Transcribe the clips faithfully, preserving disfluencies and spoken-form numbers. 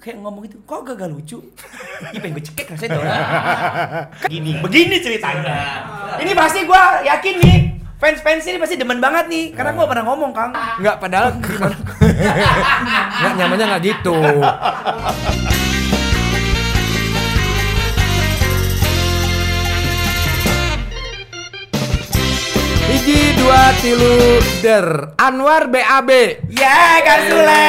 kayak ngomong gitu, kok gak, gak lucu? Ih pengen gue cekek rasanya tuh. Gini, begini ceritanya. Ini pasti gue yakin nih, fans-fans ini pasti demen banget nih, karena gue pernah ngomong Kang. Enggak, padahal gimana? Enggak, nyamannya enggak gitu. Hiji dua tilu der Anwar B A B. Ya, Kang Sule.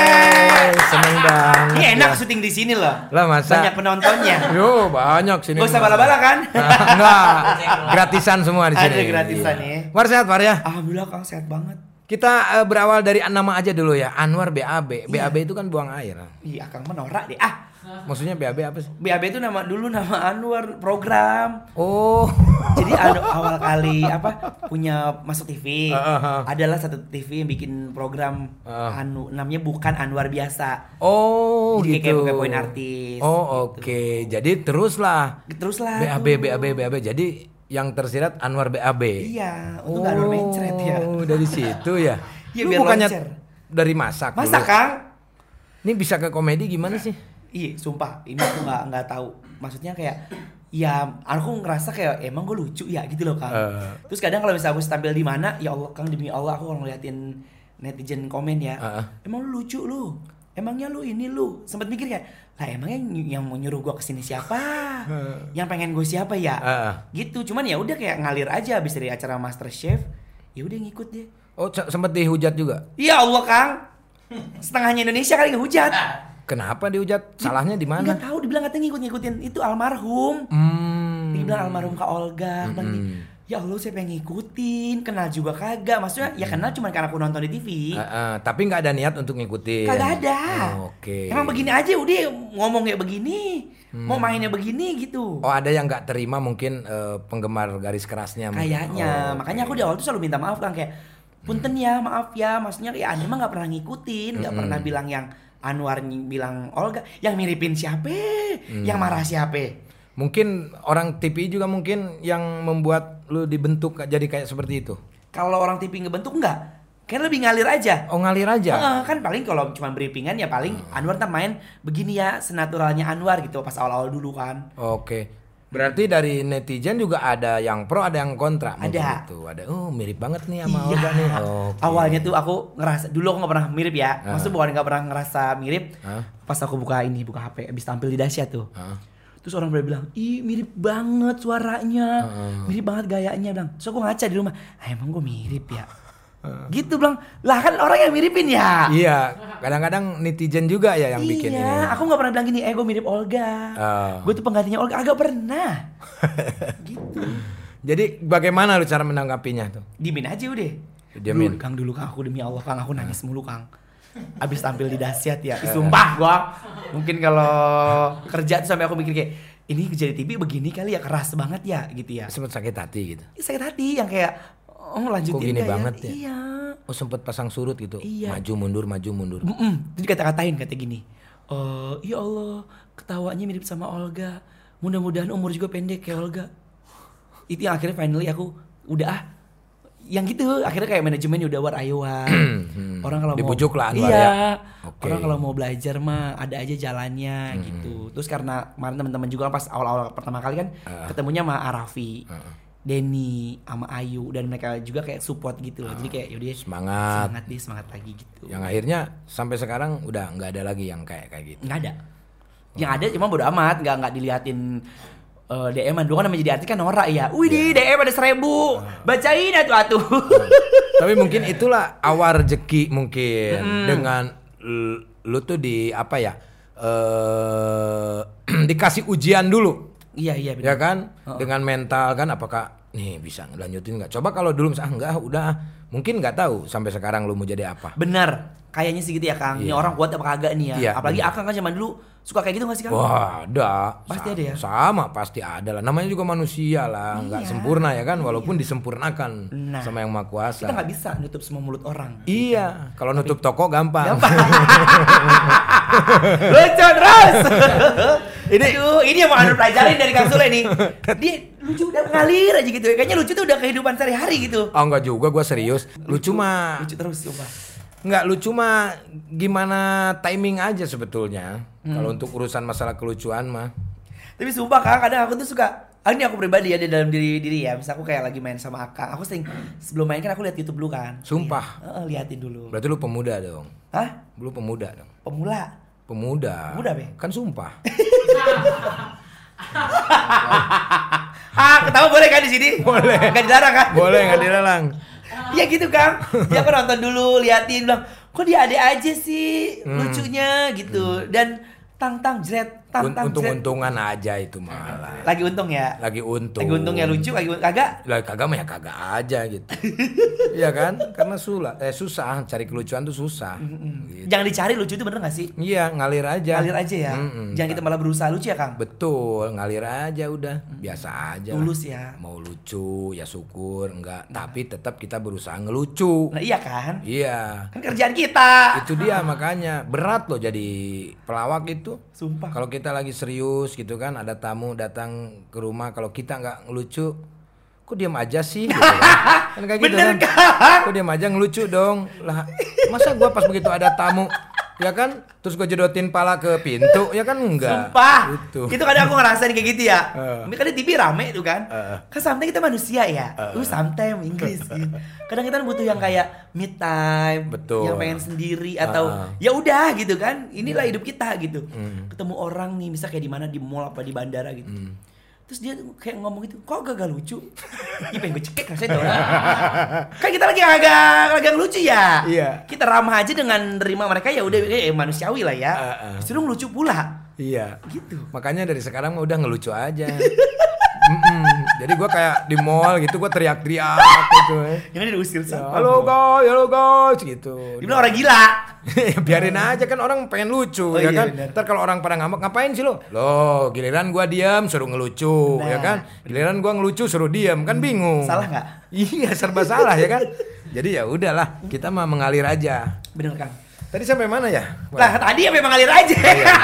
Seneng banget. Ini enak ya. syuting di sini loh. Lah masa? Banyak penontonnya. Yo, banyak sini. Gak usah bala-bala kan? Enggak. Gratisan semua di sini. Ada gratisan iya. ya. War sehat, War ya? Alhamdulillah Kang sehat banget. Kita uh, berawal dari nama aja dulu ya. Anwar B A B. B A B Iya. itu kan buang air. Iya, Kang menorak deh. Ah, Maksudnya B A B apa sih? B A B itu nama dulu nama Anwar program. Oh. Jadi anu, awal kali apa punya masuk T V. Uh, uh, uh. Adalah satu T V yang bikin program Uh. anu namanya bukan Anwar biasa. Oh, Jadi gitu. kayak poin artis. Oh, oke. gitu. Jadi teruslah Terus lah. B A B B A B B A B. Jadi yang tersirat Anwar B A B. Iya, untuk nggak Anwar mencret ya. Oh, dari situ ya. Iya, Lu biar bukannya lancar. dari masak. Masa dulu? Kang? Ini bisa ke komedi gimana sih? Iya, sumpah, ini aku nggak nggak tahu. Maksudnya kayak, ya aku ngerasa kayak emang gue lucu ya gitu loh Kang. Uh. Terus kadang kalau misalnya aku tampil di mana, ya Allah Kang demi Allah aku kalau ngeliatin netizen komen ya, Uh. emang lu lucu lu, emangnya lu ini lu. Sempet mikir kayak, lah emangnya ny- yang mau nyuruh gue kesini siapa? Yang pengen gue siapa ya? Uh. Gitu. Cuman ya udah kayak ngalir aja abis dari acara MasterChef, ya udah ngikut deh. Oh, se- sempet dihujat juga. Ya Allah Kang, setengahnya Indonesia kali ngehujat. Kenapa dihujat? Salahnya di mana? Nggak tahu, dibilang katanya ngikut-ngikutin itu almarhum. Hmm. Dibilang almarhum Kak Olga. Bilang Mm-mm. gini, ya Allah saya pengen ngikutin, kenal juga kagak. Maksudnya ya kenal cuma karena aku nonton di T V. Uh, uh, tapi nggak ada niat untuk ngikutin. Kagak ada. Oh, oke. Emang begini aja udah ngomong kayak begini. Mau mainnya begini gitu. Oh, ada yang nggak terima mungkin eh, penggemar garis kerasnya. mungkin. Kayaknya. Oh, Makanya oke. aku di awal tuh selalu minta maaf kan kayak punten ya, maaf ya. Maksudnya ya Anda mah nggak pernah ngikutin, nggak Mm-mm. pernah bilang yang Anwar ny- bilang Olga, yang miripin siapa? Yang marah siapa? Mungkin orang T V juga mungkin yang membuat lu dibentuk jadi kayak seperti itu. Kalau orang T V ngebentuk enggak? Kayak lebih ngalir aja. Oh, ngalir aja. Heeh, kan paling kalau cuma briefingan ya paling Anwar ntar main begini ya senaturalnya Anwar gitu pas awal-awal dulu kan. Oke. Berarti dari netizen juga ada yang pro, ada yang kontra. mungkin Ada. Gitu. Ada. Oh, mirip banget nih sama Iya. Olga nih. Oke. Awalnya tuh aku ngerasa dulu aku nggak pernah mirip ya. Ah. Maksudnya bukan nggak pernah ngerasa mirip. Hah? Pas aku buka ini buka H P abis tampil di Dahsyat tuh. Hah? Terus orang pada bilang, ih mirip banget suaranya, Heeh. mirip banget gayanya bilang. Terus aku ngaca di rumah, ah, emang gue mirip ya. Gitu bilang, lah kan orang yang miripin ya. Iya, kadang-kadang netizen juga ya yang iya, bikin ini. aku nggak pernah bilang gini, eh gue mirip Olga. Oh. Gue tuh penggantinya Olga, agak pernah. Gitu. Jadi bagaimana lu cara menanggapinya tuh? Dimin aja udah. Diamin. Dulu, Kang dulu Kang, aku demi Allah Kang, aku nangis mulu Kang. Abis tampil di Dahsyat ya, Ih, sumpah gua. Mungkin kalau kerja tuh sampai aku mikir kayak, ini jadi T V begini kali ya, keras banget ya gitu ya. Sempet sakit hati gitu. Ih, sakit hati yang kayak, oh lanjutin Kok gini nggak banget ya? Iya. Oh, sempet pasang surut gitu. Iya. Maju mundur, maju mundur. Mm-mm. Jadi kata-katain kata gini, eh ya Allah ketawanya mirip sama Olga. Mudah-mudahan umur juga pendek kayak Olga. Itu yang akhirnya finally aku udah ah. Yang gitu akhirnya kayak manajemen udah war ayo war. Orang kalau mau Dibujuk lah Anwar iya, ya. Oke. Orang kalau mau belajar mah ada aja jalannya gitu. Terus karena kemarin teman-teman juga pas awal-awal pertama kali kan Uh. ketemunya sama Arafi, Uh. Denny, sama Ayu dan mereka juga kayak support gitu loh. Jadi kayak yaudah Semangat. semangat deh semangat lagi gitu. Yang akhirnya sampai sekarang udah nggak ada lagi yang kayak kayak gitu. Nggak ada. Yang ada cuma bodo amat, nggak nggak diliatin uh, D M-an. Dulu kan namanya jadi artis kan norak ya. Wih di D M ada seribu, bacain atuh atuh. Tapi mungkin itulah awal rezeki mungkin dengan l- lu tuh di apa ya? eh dikasih ujian dulu. Iya iya Ya benar. kan? Oh. Dengan mental kan apakah nih bisa ngelanjutin nggak? Coba kalau dulu misalnya enggak udah mungkin nggak tahu sampai sekarang lu mau jadi apa. Benar. Kayaknya sih gitu ya Kang. Ini Iya. orang kuat apa kagak nih ya? Iya, Apalagi benar. Akang kan zaman dulu suka kayak gitu nggak sih Kang? Wah, ada. Pasti Sa- ada ya? Sama, pasti ada lah. Namanya juga manusia lah, nggak Iya. sempurna ya kan, walaupun disempurnakan Nah, sama yang Maha Kuasa. Kita nggak bisa nutup semua mulut orang. Iya, kalau nutup toko gampang. Gampang. Lucu terus. ini Aduh, ini yang mau anda pelajarin dari Kang Sule nih. Dia lucu udah ngalir aja gitu. Kayaknya lucu tuh udah kehidupan sehari-hari gitu. Oh enggak juga, gua serius. Lucu mah Lucu terus sumpah. Nggak lucu mah gimana timing aja sebetulnya. Hmm. Kalau untuk urusan masalah kelucuan mah. Tapi sumpah Kang, kadang aku tuh suka, ah, ini aku pribadi ya di dalam diri diri ya. Misal aku kayak lagi main sama Akang, aku sering sebelum main kan aku lihat YouTube dulu kan. Sumpah. Iya. Heeh, liatin dulu. Berarti lu pemuda dong. Hah? Lu pemuda dong. Pemula. Pemuda. Pemuda, Be? Kan sumpah. Ah, ketawa boleh kan di sini? Boleh. Enggak dilarang kan? Boleh nggak dilarang. Iya gitu Kang. Dia aku nonton dulu, liatin, bilang, kok dia ade aja sih Hmm. lucunya gitu. Dan tang-tang jret, tang-tang jret. Untung-untungan aja itu malah. Lagi untung ya? Lagi untung. Lagi untungnya lucu, lagi un- kagak? Lah kagak mah ya kagak aja gitu. Iya kan? Karena susah eh susah cari kelucuan tuh susah. Gitu. Jangan dicari lucu itu bener gak sih? Iya, ngalir aja. Ngalir aja ya. Mm-mm. Jangan kita malah berusaha lucu ya Kang. Betul, ngalir aja udah. Biasa aja. lah. Tulus ya. Mau lucu ya syukur, enggak. Tapi tetap kita berusaha ngelucu. Nah iya kan? Iya. Kan kerjaan kita. Itu dia makanya berat loh jadi pelawak itu. Sumpah. Kalau kita lagi serius gitu kan, ada tamu datang ke rumah, kalau kita nggak ngelucu, kok diam aja sih? Gitu kan? Kan kayak gitu Bener, kan? Kang. Kok diam aja ngelucu dong? Lah, masa gua pas begitu ada tamu, ya kan? Terus gua jedotin pala ke pintu, ya kan enggak? Sumpah. Gitu. Itu kadang aku ngerasain kayak gitu ya. Eh. Ini kan di T V rame tuh kan. Eh. Kan sometimes kita manusia ya. Uh, sometimes Inggris gitu. Kadang kita butuh yang kayak me time, Betul. yang pengen sendiri atau Uh-uh. ya udah gitu kan. Inilah hidup kita gitu. Hmm. Ketemu orang nih, misal kayak di mana di mall apa di bandara gitu. Terus dia tuh kayak ngomong gitu, kok gak, gak lucu? Ih pengen gue cekek rasanya tuh orang. Kan kita lagi agak agak lucu ya. Iya. Kita ramah aja dengan nerima mereka ya udah eh, manusiawi lah ya. Uh-uh. Justru ngelucu pula. Iya. Gitu. Makanya dari sekarang mah udah ngelucu aja. Mm-mm. Jadi gua kayak di mall gitu, gua teriak-teriak gitu. eh. Yang diusir sama. Halo guys, halo guys gitu. Dibilang orang gila. Ya, biarin aja kan orang pengen lucu Oh, ya iya, kan. benar. Ntar kalau orang pada ngambek ngapain sih lo? Loh, giliran gua diam suruh ngelucu Nah, ya kan. Giliran gua ngelucu suruh diam kan bingung. Salah nggak? Iya, serba salah ya kan. Jadi ya udahlah, kita mah mengalir aja. Bener Kang. Tadi sampai mana ya? Lah tadi ya memang ngalir aja. Oh, iya,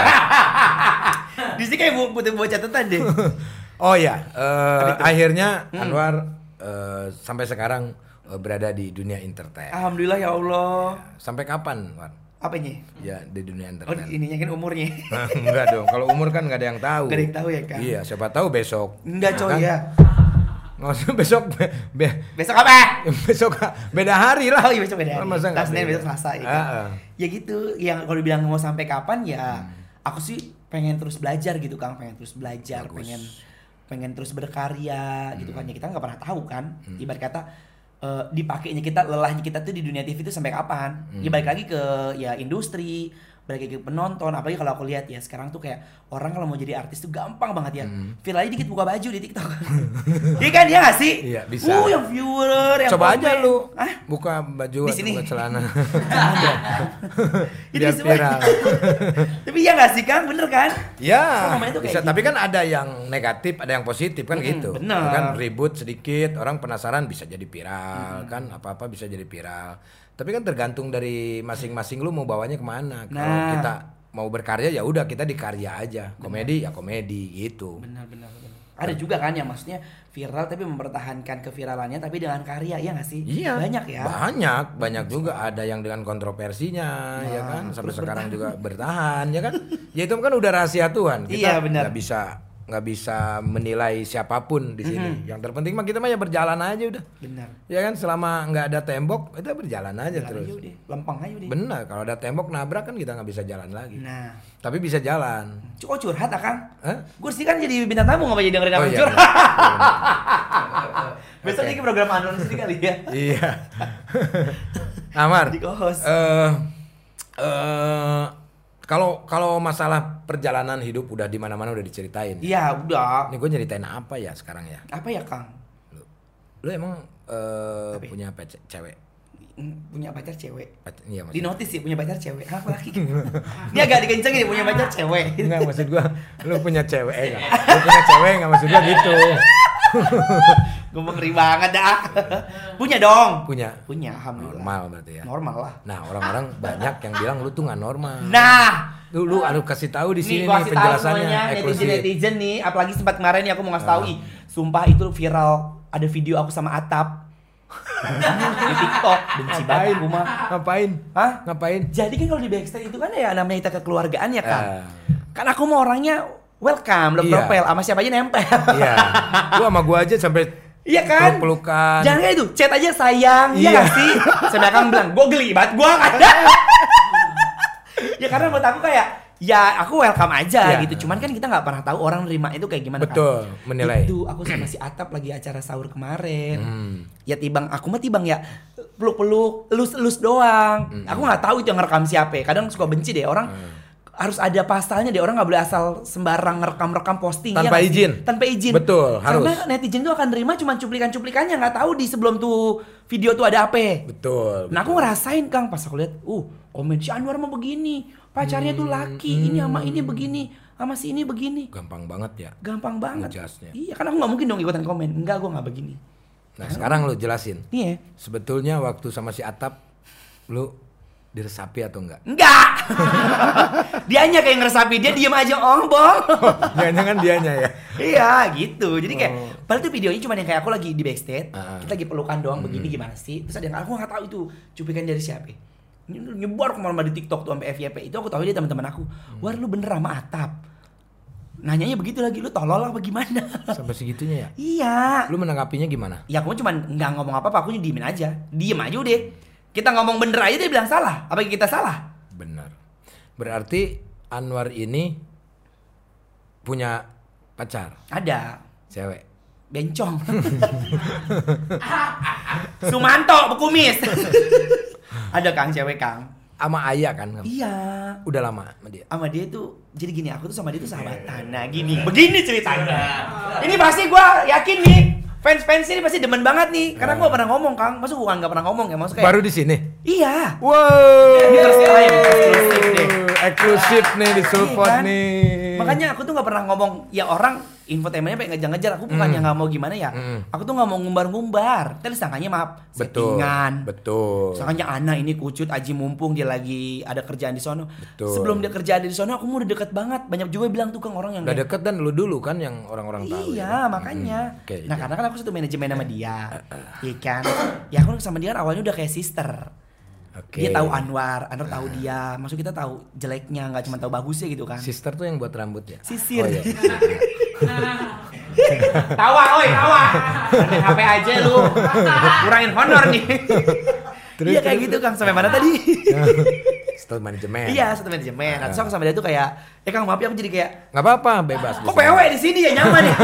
Di sini kayak bu- butuh buat catatan deh. Oh ya, eh, itu? akhirnya Hmm. Anwar eh, sampai sekarang eh, berada di dunia entertain. Alhamdulillah ya Allah. Sampai kapan, War? Apanya? Ya di dunia Oh entertain. ininya kan umurnya. Enggak dong, kalau umur kan nggak ada yang tahu. Nggak ada yang tahu ya, Kang? Iya, siapa tahu besok. Enggak coy Kan? ya. Nggak usah besok, be- be- Besok apa? besok beda hari lah. Oh iya besok beda hari. Masa nggak Ntar Senin beda? besok Selasa ya. Ah, Kan? ah. Ya gitu. Yang kalau dibilang mau sampai kapan ya, Hmm. aku sih pengen terus belajar gitu Kang, pengen terus belajar, Bagus. pengen pengen terus berkarya gitu kan. Ya kita nggak pernah tahu kan. Hmm. Ibarat kata eh, dipakainya kita, lelahnya kita tuh di dunia T V itu sampai kapan? Hmm. Ya balik lagi ke ya industri, balik lagi ke penonton. Apalagi kalau aku lihat ya sekarang tuh kayak orang kalau mau jadi artis tuh gampang banget ya. Hmm. Viral aja dikit buka baju di TikTok. Iya kan dia nggak sih? Iya, bisa. Uh, yang viewer, yang Coba aja komen. lu Hah? buka baju Di atau sini? buka celana. Itu Biar semua. viral. Tapi ya nggak sih Kang, bener kan? Ya, Kan namanya tuh kayak bisa. gitu. Tapi kan ada yang negatif, ada yang positif kan Mm-mm, gitu. bener. Kan ribut sedikit, orang penasaran bisa jadi viral kan, apa-apa bisa jadi viral. Tapi kan tergantung dari masing-masing lu mau bawanya kemana. Kalau Nah. kita mau berkarya ya udah kita di karya aja. Komedi ya komedi gitu. Benar, benar, benar. Ada juga kan yang maksudnya viral tapi mempertahankan keviralannya tapi dengan karya, ya nggak sih? Iya. Banyak ya. Banyak, banyak juga ada yang dengan kontroversinya, ya Nah, kan. Sampai terus sekarang juga bertahan, ya kan. Ya itu kan udah rahasia Tuhan. Kita Iya, benar. nggak bisa nggak bisa menilai siapapun di sini. Yang terpenting mah kita mah ya berjalan aja udah. Benar. Ya kan selama nggak ada tembok kita berjalan aja Jalan terus. aja udah, lempeng aja udah. Benar, kalau ada tembok nabrak kan kita nggak bisa jalan lagi. Nah, Tapi bisa jalan. kok curhat Akang? Hah? Gue sih kan jadi bintang tamu nggak apa jadi dengerin Oh Akang iya. curhat. benar. Besok Oke. ini program Anon sini kali ya. Iya. Amar. Di co-host. Eh eh kalau kalau masalah perjalanan hidup udah di mana-mana udah diceritain. Iya, udah. Ini gue nyeritain apa ya sekarang ya? Apa ya Kang? Lu, lu emang eh, Apa ya? punya pacar cewek? Hmm, Punya pacar cewek. Pac- iya Di maksud. notis ya punya pacar cewek. Hah, apa lagi? Ini agak dikencengin punya pacar cewek. Enggak maksud gua lu punya cewek enggak? Lu punya cewek enggak maksud gua gitu. Gue ngeri banget dah. Punya dong. Punya. Punya, alhamdulillah. Normal berarti ya. Normal lah. Nah, orang-orang banyak yang bilang lu tuh nggak normal. Nah, Lu lu aduh kasih tahu di sini gua nih kasih tahu penjelasannya semuanya, eksklusif. netizen-netizen nih, apalagi sempat kemarin nih aku mau ngasih tahu, Ah. ih, sumpah itu viral, ada video aku sama Atap. Di TikTok benci banget aku mah. Ngapain? Hah? Ngapain? Jadi kan kalau di backstage itu kan ya namanya kita kekeluargaan ya kan. Eh. Kan aku mau orangnya welcome, love Iya. profile sama siapa aja nempel. Iya. Gua sama gua aja sampai Iya kan? peluk-pelukan. Jangan kayak itu, chat aja sayang, iya Iya. gak sih? Sampai akan bilang, gue geli banget, gue kan. Ya karena buat aku kayak, ya aku welcome aja Iya. gitu. Cuman kan kita nggak pernah tahu orang nerima itu kayak gimana. Betul, kan? menilai. Itu aku sama si Atap lagi acara sahur kemarin. Hmm. Ya tibang, aku mah tibang ya peluk-peluk, elus-elus doang. Hmm. Aku nggak tahu itu yang ngerekam siapa. Kadang suka benci deh orang. Hmm. Harus ada pasalnya deh, orang nggak boleh asal sembarang ngerekam-rekam posting Tanpa ya nggak sih? izin. Tanpa izin. Betul, harus. Karena netizen tuh akan nerima cuma cuplikan-cuplikannya, nggak tahu di sebelum tuh video tuh ada apa. Betul. Nah aku ngerasain Kang pas aku lihat, uh komen si Anwar mah begini, pacarnya tuh laki, Hmm, ini sama ini begini, sama si ini begini. Gampang banget ya. Gampang banget. Ngejudge-nya. Iya, kan aku nggak mungkin dong ikutan komen. Enggak, gue nggak begini. Nah, sekarang lu jelasin. Iya. Sebetulnya waktu sama si Atap lu diresapi atau enggak? Enggak. Dianya kayak ngeresapi, dia diem aja, oh bong. Jangan-jangan dianya ya. Iya gitu, jadi kayak Oh. padahal tuh videonya cuma yang kayak aku lagi di backstage, Ah. kita lagi pelukan doang begini gimana sih? Terus ada yang aku nggak tahu itu cuplikan dari siapa. Ini nyebar kemana-mana di TikTok tuh sampai F Y P itu aku tahu dia teman-teman aku. War lu bener sama Atap. Nanyanya begitu lagi, lu tolol apa gimana? Sampai segitunya ya. Iya. Lu menanggapinya gimana? Ya aku cuma nggak ngomong apa-apa, aku diemin aja, diem aja udah. Kita ngomong bener aja dia bilang salah, apa kita salah? Benar. Berarti Anwar ini punya pacar, Ada. cewek. Bencong. Sumanto bekumis. Ada Kang cewek Kang. Sama Ayah kan? Iya. Udah lama sama dia. Sama dia tuh jadi gini, aku tuh sama dia tuh sahabatan. Nah gini, begini ceritanya. Ini pasti gua yakin nih fans-fans ini pasti demen banget nih, karena gua gak pernah ngomong Kang. Masa gua gak pernah ngomong ya, maksudnya kayak Baru di sini. iya. Wow. Ini first time, eksklusif deh. Eksklusif nih di support Iya kan? nih. Makanya aku tuh gak pernah ngomong, ya orang infotainmentnya pengen ngejar-ngejar, aku bukannya nggak mau gimana ya, Mm. aku tuh nggak mau ngumbar-ngumbar. Terus sangkanya maaf, Betul. settingan. Betul. Sangkanya Ana ini kucut, Aji mumpung dia lagi ada kerjaan di sono. Betul. Sebelum dia kerja di sono, aku mau udah deket banget. Banyak juga bilang tuh Kang orang yang Udah kayak, deket dan lu dulu kan yang orang-orang tahu. iya ya. makanya. Mm. Oke, Nah iya. karena kan aku satu manajemen sama dia, iya kan. Ya aku sama dia kan awalnya udah kayak sister. Oke. Dia tahu Anwar, Anwar tahu dia. Maksud kita tahu jeleknya, nggak cuma tahu bagusnya gitu kan. Sister tuh yang buat rambut ya? Sisir. Oh, iya. Tawa, oi, tawa. Main H P aja lu. Kurangin honor nih. Terus, Iya kayak terus, gitu Kang, sampai mana tadi? Setelah manajemen. Iya, satu manajemen. Nah, terus aku sama dia tuh kayak, eh Kang maaf ya aku jadi kayak, Nggak apa-apa, bebas. kok P W di sini ya nyaman ya?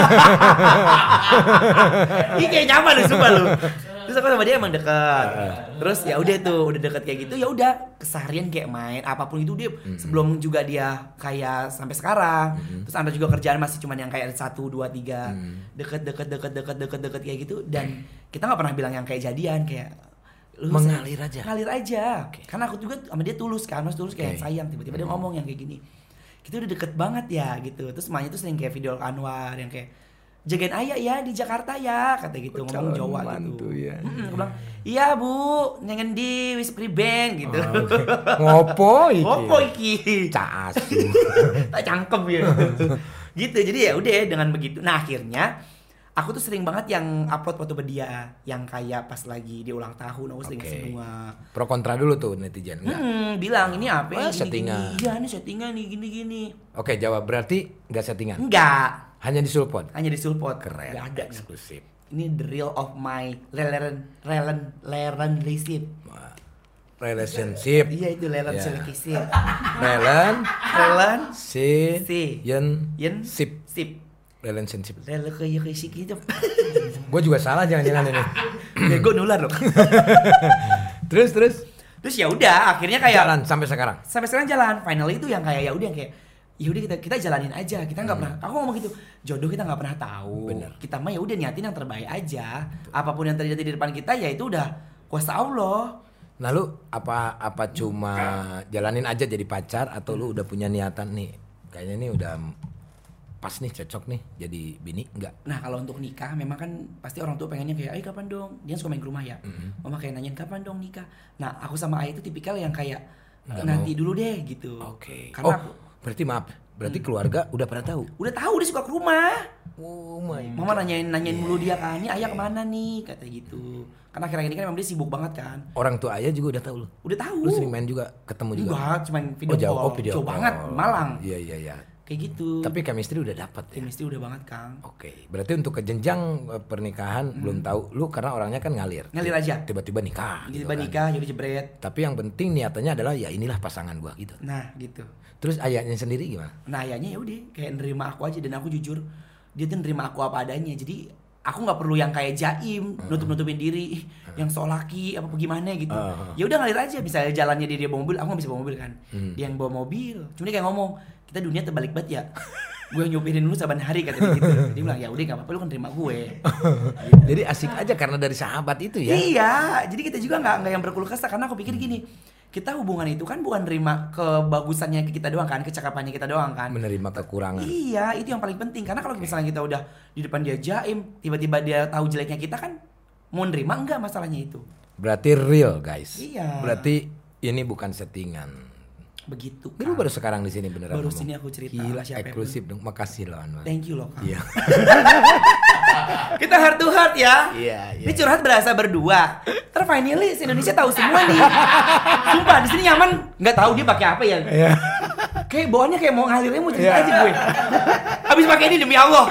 Ini kayak nyaman lu sumpah lu. Terus aku sama dia emang deket. Terus ya udah tuh, udah deket kayak gitu ya udah keseharian kayak main apapun itu dia sebelum juga dia kayak sampai sekarang. Terus Anda juga kerjaan masih cuman yang kayak satu dua tiga deket deket deket deket deket deket kayak gitu dan kita nggak pernah bilang yang kayak jadian kayak lu Mengalir say- aja. Ngalir aja. Karena aku juga sama dia tulus kan, mas tulus kayak Oke. sayang tiba-tiba dia ngomong yang kayak gini. Kita udah deket banget ya gitu. Terus semuanya tuh sering kayak video Anwar yang kayak jagain ayah ya di Jakarta ya kata gitu Oh, ngomong calon Jawa mantu gitu. ya. Mm-mm, aku bilang iya bu nyengen di wis priben gitu. Ngopo iki? Opo iki? Casu. Tak cangkem ya. Gitu jadi ya udah dengan begitu. Nah akhirnya aku tuh sering banget yang upload foto dia yang kayak pas lagi di ulang tahun aku sering Oke. semua. Pro kontra dulu tuh netizen. Enggak. Hmm, bilang ini apa Oh, ini gini, settingan. gini. Iya ini settingan nih gini gini. Oke, jawab berarti nggak settingan. Enggak, Hanya di support. hanya di support. Keren. Nggak ada. Eksklusif. Ini the real of my leren leren leren receipt. Wah. Relationship. Iya itu leren Ya. selekisip. Relen. Leren Si. Si. Yen. yen Sip. sip. Relationship. Lele kayak kisik gitu. Gue juga salah jangan-jangan ini. Bego nular loh. Terus terus. Terus ya udah akhirnya kayak Jalan sampai sekarang. sampai sekarang jalan. Finally itu yang kayak ya udah yang kayak ya udah kita kita jalanin aja. Kita nggak pernah. Aku ngomong gitu. Jodoh kita nggak pernah tahu. Bener. Kita mah ya udah niatin yang terbaik aja. Apapun yang terjadi di depan kita ya itu udah kuasa Allah. Nah lu apa apa cuma jalanin aja jadi pacar atau lu udah punya niatan nih? Kayaknya ini udah pas nih cocok nih jadi bini enggak? Nah kalau untuk nikah memang kan pasti orang tua pengennya kayak, "Ay kapan dong?" Dia suka main ke rumah ya. Mama kayak nanyain kapan dong nikah. Nah aku sama Ayah itu tipikal yang kayak Nggak nanti dulu deh gitu. Oke. Karena Oh, aku berarti maaf. Berarti keluarga udah pada tahu. Udah tahu dia suka ke rumah. Oh my. Mama nanyain nanyain mulu dia kan, "Ini ayah kemana nih?" kata gitu. Karena akhir-akhir ini kan memang dia sibuk banget kan. Orang tua ayah juga udah tahu lu. Udah tahu. Lu sering main juga, ketemu juga. Enggak, cuma video Oh, jauh, call. oh, video Jauh call. banget, Malang. Iya iya iya. Kayak gitu. Tapi chemistry udah dapat ya. chemistry udah banget, Kang. Oke, berarti untuk ke jenjang eh, pernikahan Hmm. belum tahu. Lu karena orangnya kan ngalir. Ngalir aja. Tiba-tiba nikah. Tiba-tiba gitu kan. nikah jadi jebret. Tapi yang penting niatannya adalah ya inilah pasangan gua gitu. Nah, gitu. Terus ayahnya sendiri gimana? Nah, ayahnya ya udah kayak nerima aku aja dan aku jujur dia tuh nerima aku apa adanya. Jadi aku nggak perlu yang kayak jaim, nutup-nutupin diri, yang sok laki apa gimana gitu. Uh-huh. Ya udah ngalir aja. Misalnya jalannya dia dia bawa mobil, aku nggak bisa bawa mobil kan. Hmm. Dia yang bawa mobil. Cuma dia kayak ngomong, "Kita dunia terbalik banget ya." Gue yang nyupirin dulu saban hari kata dia gitu. Dia bilang, "Ya udah nggak apa-apa, lu kan terima gue." Jadi asik aja karena dari sahabat itu ya. Iya, jadi kita juga nggak nggak yang berkeluh kesah karena aku pikir gini, kita hubungan itu kan bukan nerima kebagusannya kita doang kan, kecakapannya kita doang kan. Menerima kekurangan. Iya, itu yang paling penting karena kalau misalnya kita udah di depan dia jaim, tiba-tiba dia tahu jeleknya kita kan mau nerima enggak masalahnya itu. Berarti real, guys. Iya. Berarti ini bukan settingan. Begitu. Ini lu baru sekarang di sini beneran. Baru ngomong? sini aku cerita Gila, sama siapa eksklusif dong. Makasih loh Anwar. Thank you loh, Kang. Iya. Kita heart to heart ya. Iya, iya. Ini curhat berasa berdua. Ntar finally se Indonesia tahu semua nih. Sumpah di sini nyaman. Nggak tahu dia pakai apa ya. Iya. Kayak bawaannya kayak mau ngalirnya mau cerita Iya. aja gue. Habis pakai ini demi Allah.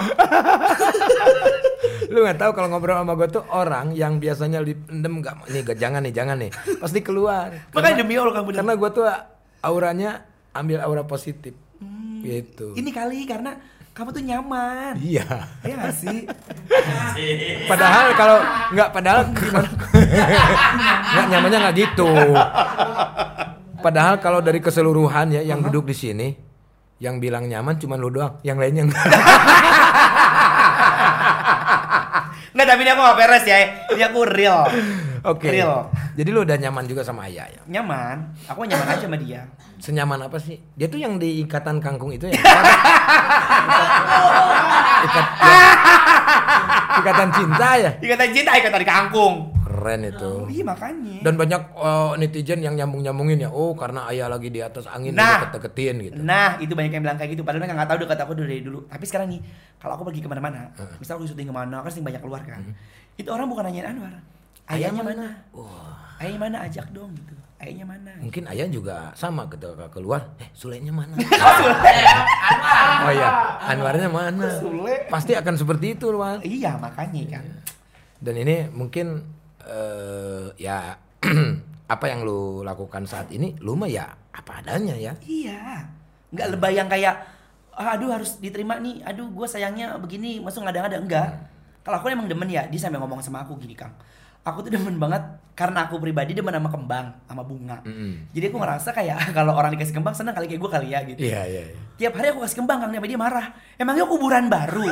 Lu nggak tahu kalau ngobrol sama gue tuh orang yang biasanya dipendem nggak nih gak, jangan nih jangan nih pasti keluar. Makanya demi Allah kamu. Karena gue tuh auranya ambil aura positif. Hmm. Gitu. Ini kali karena kamu tuh nyaman. Iya. Iya gak sih? Padahal kalau nggak padahal gimana? Nggak nyamannya nggak gitu. Padahal kalau dari keseluruhan ya yang duduk di sini yang bilang nyaman cuma lu doang, yang lainnya enggak. Nggak, tapi ini aku gak beres ya. Ini aku real. Oke. Real. Jadi lu udah nyaman juga sama ayah ya? Nyaman. Aku nyaman aja sama dia. Senyaman apa sih? Dia tuh yang di ikatan kangkung itu ya? Ikat, ya. Ikatan cinta ya? Ikatan cinta, ikatan di kangkung. Keren itu. Iya makanya. Dan banyak uh, netizen yang nyambung-nyambungin ya. Oh karena ayah lagi di atas angin Nah. deket-deketin gitu. Nah, itu banyak yang bilang kayak gitu. Padahal mereka nggak tahu dekat aku dari dulu. Tapi sekarang nih, kalau aku pergi kemana-mana, Uh. misal aku syuting kemana, kan sering banyak keluar kan. Itu orang bukan nanyain Anwar. Ayah Ayahnya mana? mana? Wah. Ayahnya mana? Ajak dong gitu. Ayahnya mana? Mungkin ayah juga sama ketika keluar. Eh Sulenya mana? Sule. Oh iya, Anwarnya mana? Sule. Pasti akan seperti itu, Wan. Iya, makanya kan. Dan ini mungkin eh, ya apa yang lu lakukan saat ini, lu mah ya apa adanya ya. Iya. Nggak lebay yang kayak ah, aduh harus diterima nih. Aduh, gue sayangnya begini, masuk ngada-ngada enggak. Kalau aku emang demen ya, dia sampai ngomong sama aku gini, Kang. Aku tuh demen banget karena aku pribadi demen sama kembang, sama bunga. Mm-mm. Jadi aku ngerasa kayak kalau orang dikasih kembang senang kali kayak gue kali ya gitu. Iya, iya, iya. Tiap hari aku kasih kembang, Kang, sampai dia marah. Emangnya kuburan baru?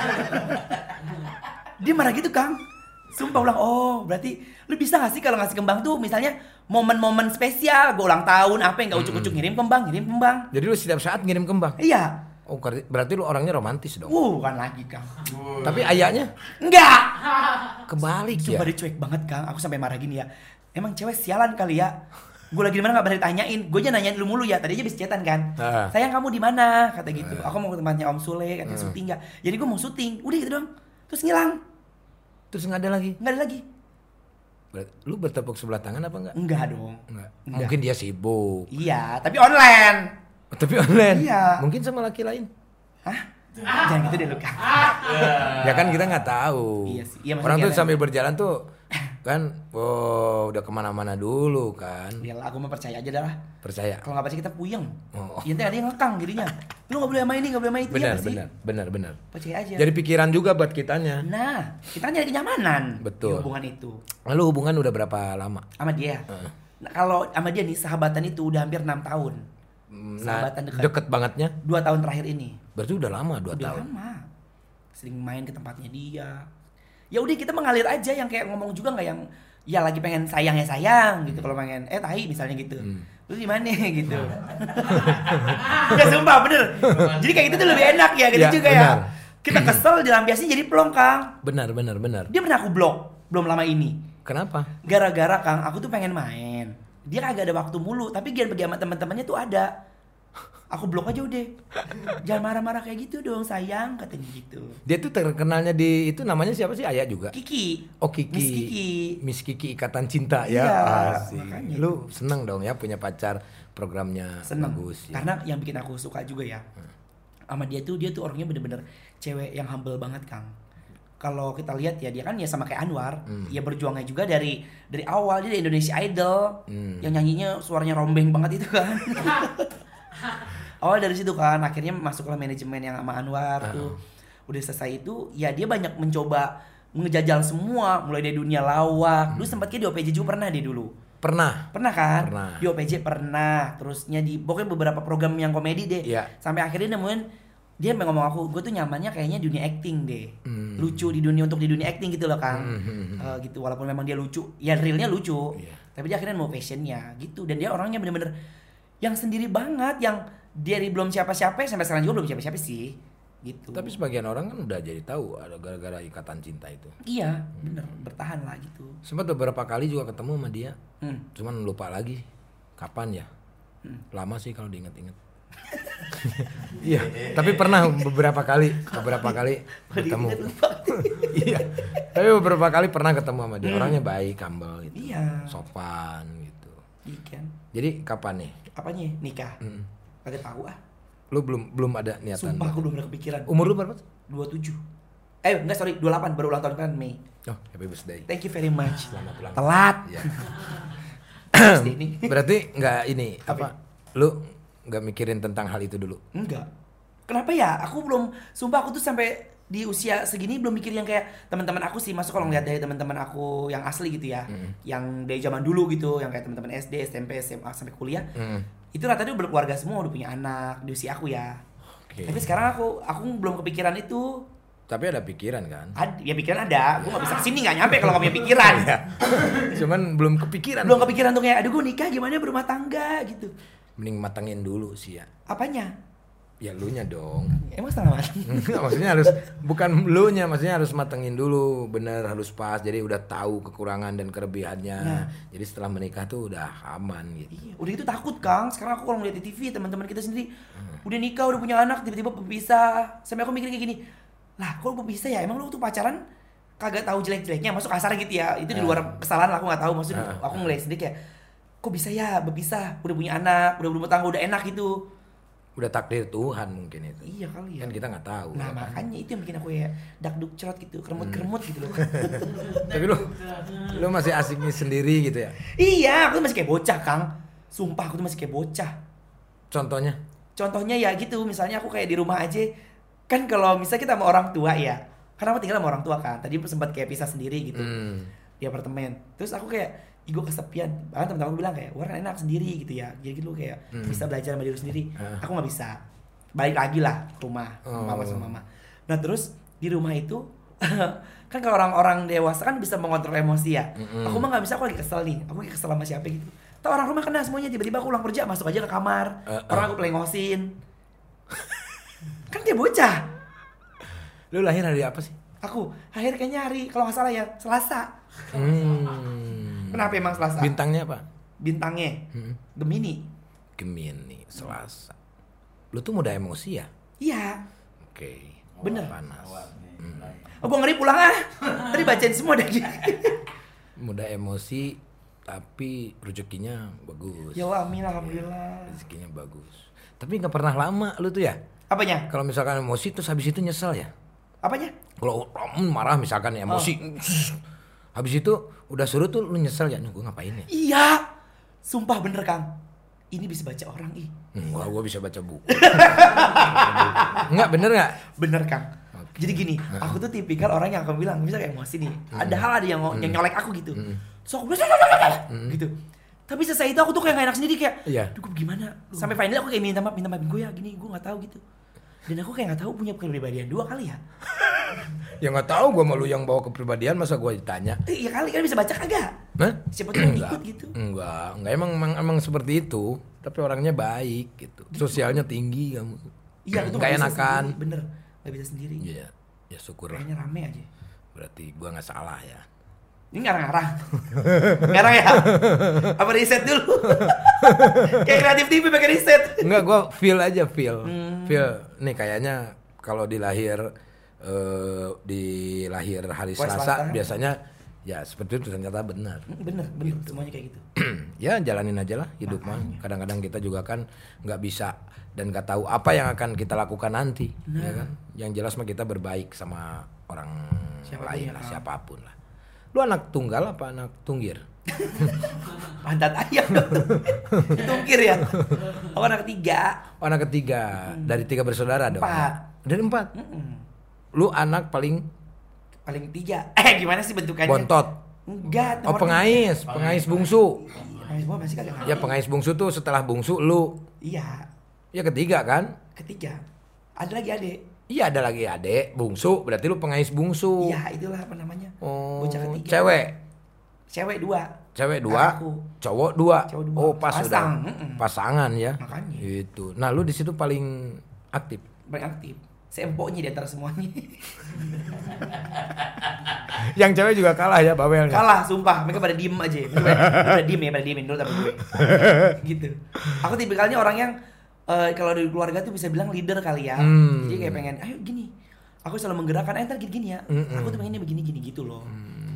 Dia marah gitu, Kang. Sumpah ulang, oh berarti lu bisa gak sih kalau ngasih kembang tuh misalnya momen-momen spesial, gue ulang tahun apa yang gak ucuk-ucuk ngirim kembang, ngirim kembang. Jadi lu setiap saat ngirim kembang. Iya. Oh, berarti lu orangnya romantis dong. Wuh, bukan lagi, Kang. Tapi ayahnya Enggak. kebalik ya. Sumpah dia cuek banget, Kang. Aku sampai marah gini ya. Emang cewek sialan kali ya. Gue lagi di mana nggak pernah ditanyain. Gue aja nanyain lu mulu ya. Tadi aja bisa chatan kan. Ah. Sayang kamu di mana? Kata gitu. Aku mau ke tempatnya Om Sule. Katanya syuting nggak. Jadi gue mau syuting. Udah gitu dong. Terus ngilang. Terus nggak ada lagi. Nggak ada lagi. Ber- Lu bertepuk sebelah tangan apa enggak? Enggak dong. Enggak. Enggak. Mungkin dia sibuk. Iya. Tapi online. Oh, tapi online. Iya. Mungkin sama laki lain. Hah? Jangan gitu deh lu, Kang. Ya kan kita nggak tahu. Iya sih. Iya, Orang maksudnya tuh kayak- sambil berjalan tuh kan, oh udah kemana-mana dulu kan. Iyalah, aku mau percaya aja dah. Percaya. Kalau nggak percaya kita puyeng. Oh. Iya, nanti ada yang ngekang jadinya. Lu nggak boleh sama ini, nggak boleh sama itu. Iya Benar, nggak sih? benar, benar, benar. Percaya aja. Jadi pikiran juga buat kitanya. Nah, kita nyari kenyamanan Betul. di hubungan itu. Lalu hubungan udah berapa lama? Sama dia. Heeh. Nah, kalau sama dia nih sahabatan itu udah hampir enam tahun. Nah, Sahabatan dekat. deket bangetnya. Dua tahun terakhir ini. Berarti udah lama dua Udah tahun. lama. Sering main ke tempatnya dia. Ya udah kita mengalir aja yang kayak ngomong juga nggak yang ya lagi pengen sayang ya sayang gitu. Kalau pengen eh tahi misalnya gitu. Hmm. Lu di mana gitu. Ya sumpah bener. Jadi kayak gitu tuh lebih enak ya gitu Ya, juga benar. ya. Kita kesel dilampiasin jadi plong, Kang. Benar, benar, benar. Dia pernah aku blok belum lama ini. Kenapa? Gara-gara, Kang, aku tuh pengen main. Dia kagak ada waktu mulu, tapi dia pergi sama teman-temannya tuh ada. Aku blok aja udah. Jangan marah-marah kayak gitu dong sayang, katanya gitu. Dia tuh terkenalnya di itu namanya siapa sih? Ayah juga. Kiki. Oh Kiki. Miss Kiki. Miss Kiki Ikatan Cinta ya. Iya, Asik. makanya Lu seneng dong ya punya pacar, programnya seneng. bagus ya. Karena yang bikin aku suka juga ya. Sama dia tuh dia tuh orangnya bener-bener cewek yang humble banget, Kang. Kalau kita lihat ya dia kan ya sama kayak Anwar, Hmm. ya berjuangnya juga dari dari awal dia di Indonesia Idol, Hmm. yang nyanyinya suaranya rombeng banget itu kan. Awal dari situ kan, akhirnya masuk ke manajemen yang sama Anwar Uh-huh. tuh. Udah selesai itu, ya dia banyak mencoba ngejajal semua, mulai dari dunia lawak. Dulu sempat kayak di O P J juga pernah dia dulu. Pernah. Pernah kan? Pernah. Di O P J pernah, terusnya di pokoknya beberapa program yang komedi deh. Iya. Sampai akhirnya nemuin dia sampai ngomong aku, gue tuh nyamannya kayaknya dunia acting deh. Hmm. Lucu di dunia untuk di dunia acting gitu loh Kang. Hmm, hmm, hmm. Eh, gitu walaupun memang dia lucu, ya realnya lucu. Iya. Tapi dia akhirnya mau passionnya gitu, dan dia orangnya bener-bener yang sendiri banget, yang dari belum siapa-siapa sampai sekarang juga belum siapa-siapa sih. Gitu. Tapi sebagian orang kan udah jadi tahu ada gara-gara Ikatan Cinta itu. Iya, bener bertahan lah gitu. Sempat beberapa kali juga ketemu sama dia. Hmm. Cuman lupa lagi kapan ya. Hmm. Lama sih kalau diinget-inget. Iya, tapi pernah beberapa kali, beberapa kali ketemu. Diinget lupa. Iya. Tapi beberapa kali pernah ketemu sama dia. Orangnya baik, humble gitu. Iya. Sopan gitu. Iya kan. Jadi kapan nih? Apanya? Nikah? Mm. Kagak tahu ah. Lu belum belum ada niatan. Sumpah aku belum pernah kepikiran. Umur lu berapa? dua puluh tujuh. Eh enggak sorry, dua puluh delapan baru ulang tahun kan Mei. Oh, happy birthday. Thank you very much. Selamat ulang tahun. Telat. Ya. Pasti ini. Berarti nggak ini Apa? apa? Lu nggak mikirin tentang hal itu dulu? Enggak. Kenapa ya? Aku belum, sumpah aku tuh sampai di usia segini belum mikir yang kayak teman-teman aku sih. Masuk kalau ngeliat dari teman-teman aku yang asli gitu ya, Mm. yang dari zaman dulu gitu, yang kayak teman-teman S D, S M P, S M A sampai kuliah, Mm. itu rata-rata udah berkeluarga semua, udah punya anak di usia aku ya. Oke. Tapi sekarang aku aku belum kepikiran itu. Tapi ada pikiran kan? Ad, ya pikiran ada, gue gak bisa kesini gak nyampe kalau gak punya pikiran. Cuman belum kepikiran. Belum kepikiran tuh kayak, aduh gue nikah gimana berumah tangga gitu. Mending matangin dulu sih ya. Apanya? Ya lu nya dong. Emang setengah matang? Enggak, maksudnya harus bukan lu nya, maksudnya harus matengin dulu, bener harus pas. Jadi udah tahu kekurangan dan kelebihannya. Nah. Jadi setelah menikah tuh udah aman gitu. Iya, udah itu takut Kang. Sekarang aku kalau ngeliat di T V teman-teman kita sendiri udah nikah, udah punya anak, tiba-tiba berpisah. Sampai aku mikir kayak gini, lah kok berpisah ya? Emang lu tuh pacaran kagak tahu jelek-jeleknya, masuk kasar gitu ya. Itu di luar kesalahan lah, aku nggak tahu. Maksudnya aku ngeliat sendiri kayak, kok bisa ya berpisah? Udah punya anak, udah berumah tangga, udah enak gitu. Udah takdir Tuhan mungkin itu. Iya kali ya. Kan kita nggak tahu. Nah ya kan? makanya itu yang bikin aku ya dakduk cerot gitu, keremut-keremut gitu loh. Tapi lu lu masih asiknya sendiri gitu ya. Iya, aku tuh masih kayak bocah Kang. Sumpah aku tuh masih kayak bocah. Contohnya? Contohnya ya gitu, misalnya aku kayak di rumah aja. Kan kalau misalnya kita sama orang tua ya, karena aku tinggal sama orang tua kan. Tadi sempat kayak pisah sendiri gitu Hmm. di apartemen. Terus aku kayak, ih gue kesepian. Bahkan teman-teman aku bilang kayak, wah enak sendiri gitu ya. Jadi gitu kayak Hmm. bisa belajar sama diri sendiri. Uh. Aku nggak bisa. Balik lagi lah ke rumah, Oh. mama sama mama. Nah terus di rumah itu kan kalau orang-orang dewasa kan bisa mengontrol emosi ya. Mm-mm. Aku mah nggak bisa, aku lagi kesel nih. Aku lagi kesel sama siapa gitu. Tahu orang rumah kena semuanya, tiba-tiba aku pulang kerja masuk aja ke kamar. Uh, uh. Orang aku pelengosin. Kan dia bocah. Lu lahir hari apa sih? Aku akhir kayaknya hari kalau nggak salah ya Selasa. Hmm. Kenapa emang Selasa? Bintangnya apa? Bintangnya Hmm. Gemini. Gemini, Selasa. Lu tuh mudah emosi ya? Iya. Oke. Bener. Panas. Hmm. Oh gua ngeri pulang ah. Tadi bacain semua deh. Mudah emosi tapi rezekinya bagus. Ya Allah, amin alhamdulillah. Rezekinya bagus. Tapi nggak pernah lama lu tuh ya? Apanya? Kalau misalkan emosi terus habis itu nyesel ya? Apanya? Kalau kamu marah misalkan emosi, habis itu udah suruh tuh lu nyesel ya, gue ngapain ya? Iya. Sumpah bener Kang. Ini bisa baca orang ih. Enggak, gue bisa baca buku. Enggak, bener nggak? Bener Kang. Oke. Jadi gini, aku tuh tipikal orang yang akan bilang, bisa kayak emosi nih. Ada hal ada yang, yang nyolek aku gitu. So aku bilang, gitu. Tapi selesai itu aku tuh kayak gak enak sendiri kayak, Iya. duh gue gimana? Sampai finally aku kayak minta maaf, minta maaf gue ya gini, gue gak tahu gitu. Dan aku kayak gak tahu punya kepribadian dua kali ya. Ya nggak tahu, gue malu yang bawa kepribadian, masa gue ditanya? Eh, iya kali kan bisa baca kagak? Hah? Siapa tuh yang Enggak. ikut gitu. Enggak, enggak emang, emang emang seperti itu. Tapi orangnya baik gitu. Sosialnya tinggi kamu. Iya, itu Nggak bisa enakan. sendiri, bener, gak bisa sendiri. Iya, ya syukur lah. Kayaknya rame aja. Berarti gue nggak salah ya. Ini ngarang-ngarang. Ngarang ya? Apa riset dulu? Kayak kreatif T V pakai riset. Enggak, gue feel aja feel. Hmm. Feel. Nih kayaknya kalau di lahir uh, di lahir hari Wah, Selasa Selasa. biasanya ya seperti itu ternyata benar. Bener, bener. Semuanya kayak gitu. Ya jalanin aja lah hidup mah. Kadang-kadang kita juga kan nggak bisa dan nggak tahu apa yang akan kita lakukan nanti, Nah. ya kan? Yang jelas mah kita berbaik sama orang Siapapun lain ya, lah, Kang. siapapun lah. Lu anak tunggal apa anak tunggir? Pantat ayam dong. Tungkir ya. Aku anak ketiga. Oh, anak ketiga dari tiga bersaudara dong. Empat. Dari empat. Mm-mm. Lu anak paling Paling tiga. Eh gimana sih bentukannya? bontot. Enggak. Oh pengais, pengais bungsu. Pengais semua masih kagak. Ya pengais bungsu tuh setelah bungsu lu. Iya. Ya ketiga kan? Ketiga. Ada lagi adek. Iya ada lagi adek bungsu, berarti lu pengais bungsu. Iya itulah apa namanya. Oh, Bocah ketiga. cewek. Cewek dua. Cewek dua, Aku. cowok dua. Cowok dua. Oh pas Pasang, udah mm-mm. pasangan ya. Makanya. Itu. Nah lu di situ paling aktif. Paling aktif. Seempoknya di antara semuanya. Yang cewek juga kalah ya bawelnya. Kalah sumpah. Mereka pada diem aja. Mereka pada, pada diem ya, pada diemin dulu tapi gue. Gitu. Aku tipikalnya orang yang eh, kalau dari keluarga tuh bisa bilang leader kali ya. Hmm. Jadi kayak pengen, ayo gini. Aku selalu menggerakkan, eh ntar gini-gini ya. Mm-mm. Aku tuh pengennya begini-gini gitu loh.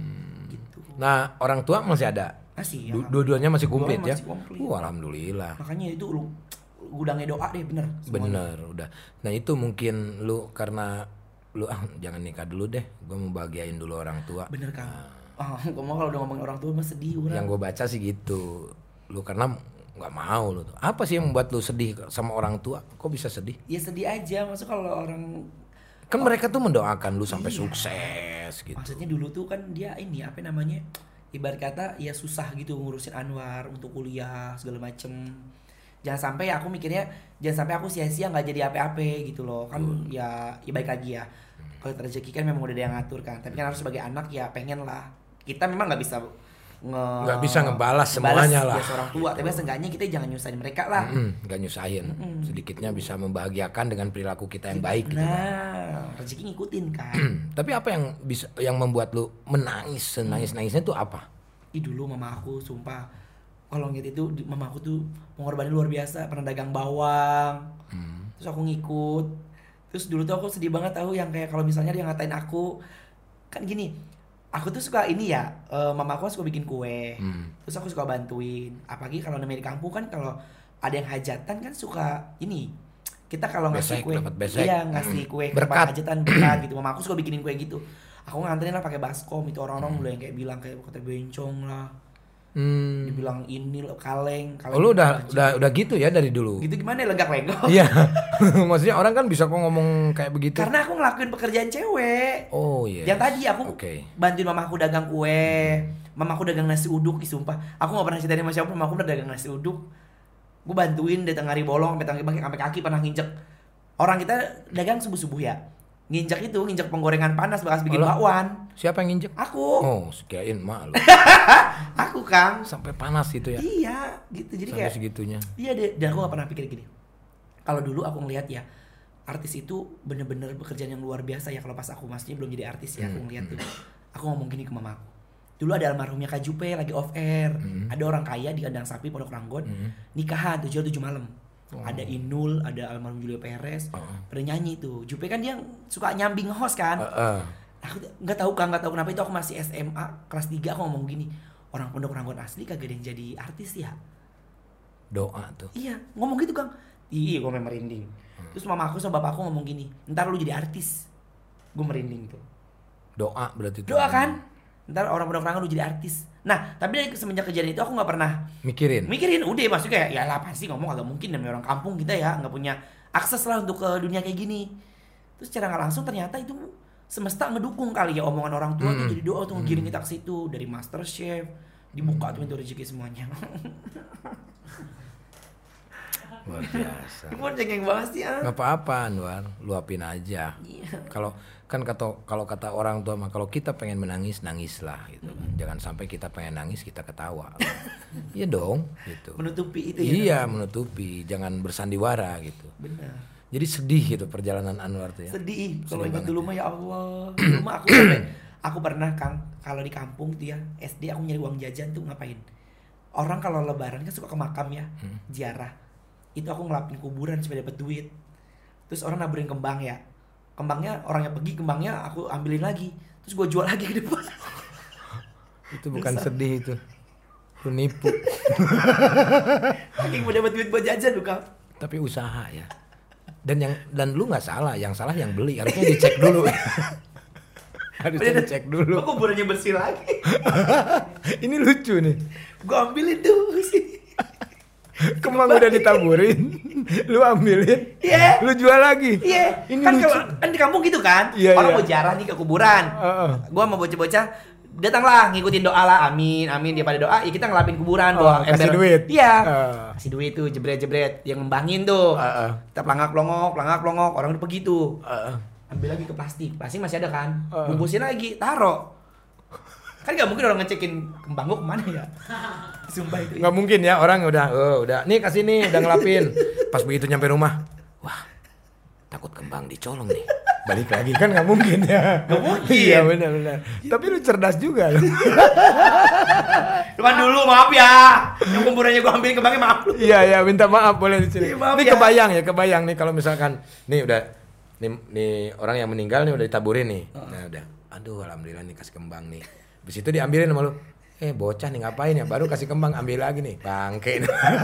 Gitu. Nah orang tua masih ada. Masih ya. Du- Dua-duanya masih komplit Dua-duanya ya. masih komplit. Uh, alhamdulillah. Makanya itu lu gudangnya doa deh bener. semuanya. Bener udah. Nah itu mungkin lu karena lu ah jangan nikah dulu deh. Gue mau bahagiain dulu orang tua. Bener kan. Ah, gak mau kalau udah ngomongin orang tua mah sedih orang. Yang gue baca sih gitu. Lu karena nggak mau lu tuh. Apa sih yang membuat lu sedih sama orang tua? Kok bisa sedih? Ya sedih aja. Maksud kalau orang Kan mereka tuh mendoakan lu sampai Iya. sukses gitu. maksudnya dulu tuh kan dia ini apa namanya? Ibarat kata ya susah gitu ngurusin Anwar untuk kuliah segala macem. Jangan sampai aku mikirnya jangan sampai aku sia-sia nggak jadi apa-apa gitu loh. Kan ya ya baik lagi ya. Kalau rezeki kan memang udah ada yang ngatur kan. Tapi kan harus sebagai anak ya pengen lah. Kita memang nggak bisa nge Nggak bisa ngebalas semuanya lah. biasa orang tua, tapi seenggaknya kita jangan nyusahin mereka lah. Mm, gak nyusahin. Sedikitnya bisa membahagiakan dengan perilaku kita yang baik gitu. Nah, rezeki ngikutin kan. Tapi apa yang bisa yang membuat lu menangis, senangis nangisnya tuh apa? Ih dulu mama aku sumpah kalau ngeliat itu di- mama aku tuh pengorbanan luar biasa, pernah dagang bawang. Terus aku ngikut. Terus dulu tuh aku sedih banget tahu yang kayak kalau misalnya dia ngatain aku kan gini. Aku tuh suka ini ya, eh, mama aku suka bikin kue. Hmm. Terus aku suka bantuin. Apalagi kalau namanya di kampung kan kalau ada yang hajatan kan suka ini. Kita kalau ngasih Besek, kue, dapat besek. iya ngasih kue ke Berkat. tempat hajatan berkat gitu. Mama aku suka bikinin kue gitu. Aku nganterin lah pakai baskom itu orang-orang Hmm. udah yang kayak bilang kayak kata bencong lah. Hmm. Dibilang ini loh, kaleng, kaleng. Oh, lu udah aja. udah udah gitu ya dari dulu. Gitu gimana ya lenggak-lenggok? Iya. Maksudnya orang kan bisa kok ngomong kayak begitu. Karena aku ngelakuin pekerjaan cewek. Oh iya. Yang tadi aku Oke. bantuin mama aku dagang kue, mama aku dagang nasi uduk, ih sumpah. Aku gak pernah ceritain sama siapa, mama aku pernah dagang nasi uduk. Gue bantuin dari tengah hari bolong sampai tengah sampai kaki pernah nginjek. Orang kita dagang subuh-subuh ya. Nginjek itu, nginjek penggorengan panas bekas bikin Alah. bakwan. Siapa yang nginjek? Aku. Oh, sekirain mak lu. Aku, Kang. Sampai panas gitu ya. Iya, gitu. Jadi Sampai kayak segitunya. iya deh, dan aku gak pernah pikir gini. Kalau dulu aku ngelihat ya, artis itu bener-bener pekerjaan yang luar biasa ya. Kalau pas aku maksudnya belum jadi artis ya, aku ngeliat tuh. Aku ngomong gini ke mama aku. Dulu ada almarhumnya Kak Jupe lagi off air. Ada orang kaya di kandang sapi Pondok Ranggon. Nikahan tujuh tujuh malam. Ada Inul, ada almarhum Julio Perez. Pada nyanyi tuh. Jupe kan dia suka nyambing host kan. Heeh. Aku tuh nggak tahu kan, nggak tahu kenapa itu aku masih S M A kelas tiga aku ngomong gini. Orang Pondok Ranggon asli kagak ada yang jadi artis ya. Doa tuh. Iya, ngomong gitu Kang. Iya, gue merinding. Terus mama aku sama bapak aku ngomong gini, ntar lu jadi artis. Gue merinding tuh. Doa berarti itu. Doa kan? Ntar orang Pondok Ranggon lu jadi artis. Nah, tapi dari semenjak kejadian itu aku nggak pernah Mikirin. mikirin. Udah, maksudnya kayak ya lah pasti ngomong agak mungkin namanya orang kampung kita ya nggak punya akses lah untuk ke dunia kayak gini. Terus secara nggak langsung ternyata itu semesta ngedukung kali ya omongan orang tua tuh Hmm. jadi doa tuh ngiring kita ke situ dari MasterChef dibuka tuh pintu rezeki semuanya. Luar biasa. Gue cengeng banget sih ah. Nggak apa-apa Anwar, luapin aja. Iya. Kalau kan kata kalau kata orang tua mah kalau kita pengen menangis nangislah gitu kan. Jangan sampai kita pengen nangis kita ketawa. Iya dong gitu. Menutupi itu ya. Iya menutupi, jangan bersandiwara gitu. Benar. Jadi sedih gitu perjalanan Anwar tuh ya. Sedih. Kalau Sedih ingat banget dulu ya. mah ya Allah. Dulu mah aku sampai Aku pernah Kang, kalau di kampung tuh ya, S D aku nyari uang jajan tuh ngapain? Orang kalau lebaran kan suka ke makam ya, hmm. ziarah. Itu aku ngelapin kuburan supaya dapat duit. Terus orang naburin kembang ya. Kembangnya orangnya pergi, kembangnya aku ambilin lagi. Terus gue jual lagi ke depan. Itu bukan Bisa. sedih itu. Lu nipu. Saking mau dapat duit buat jajan lu Kang. Tapi usaha ya. Dan yang dan lu nggak salah, yang salah yang beli. Harusnya dicek dulu. Harusnya dicek dulu. Kok kuburannya bersih lagi? Ini lucu nih. Gue ambilin tuh sih. Kembang udah ditaburin, lu ambilin, yeah. lu jual lagi. Iya. Yeah. Ini kan lucu. Kalau, kan di kampung gitu kan, yeah, orang yeah. mau jarah nih ke kuburan. Uh-uh. Gua mau bocah-bocah, datanglah ngikutin doa lah, amin, amin dia pada doa. Ya kita ngelapin kuburan, oh, kasih ember. duit. Iya. Uh. Kasih duit tuh, jebret-jebret, yang ngembangin tuh. Uh-uh. Kita pelangak-pelongok, pelangak-pelongok, orang udah pergi tuh. Uh-uh. Ambil lagi ke plastik, plastik masih ada kan, uh. bungkusin lagi, taruh. Kan gak mungkin orang ngecekin kembang gua kemana ya. Sumpah itu. Nggak mungkin ya, orang udah, oh udah, nih kasih nih, udah ngelapin. Pas begitu nyampe rumah, wah, takut kembang dicolong nih. Balik lagi kan nggak mungkin ya. Nggak mungkin. Iya benar-benar. Tapi lu cerdas juga lu. Cuman dulu maaf ya, yang kuburannya gua ambilin kembangnya maaf. Iya ya, minta maaf boleh di sini. Iya, ini ya. kebayang ya, kebayang nih kalau misalkan, nih udah, nih, nih orang yang meninggal nih udah ditaburin nih. Uh. Nah udah, aduh alhamdulillah nih kasih kembang nih. Habis itu diambilin sama lu. Eh bocah nih ngapain ya, baru kasih kembang, ambil lagi nih, bangke.